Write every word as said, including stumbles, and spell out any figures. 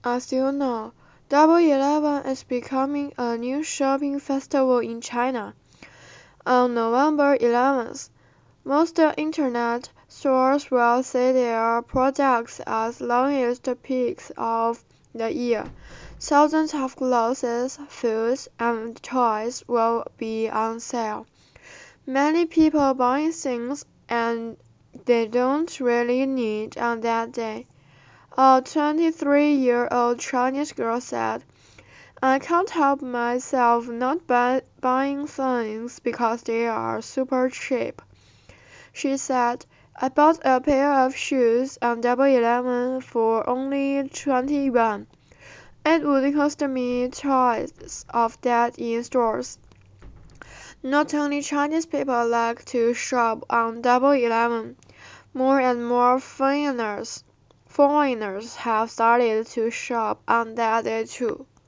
As you know, Double Eleven is becoming a new shopping festival in China. On November eleventh, most internet stores will see their products as longest peaks of the year. Thousands of clothes, foods, and toys will be on sale. Many people buying things and they don't really need on that day. A twenty-three-year-old Chinese girl said, "I can't help myself not buy buying things because they are super cheap." She said, "I bought a pair of shoes on Double Eleven for only twenty yuan. It would cost me twice of that in stores." Not only Chinese people like to shop on Double Eleven, more and more foreigners foreigners have started to shop on that day too.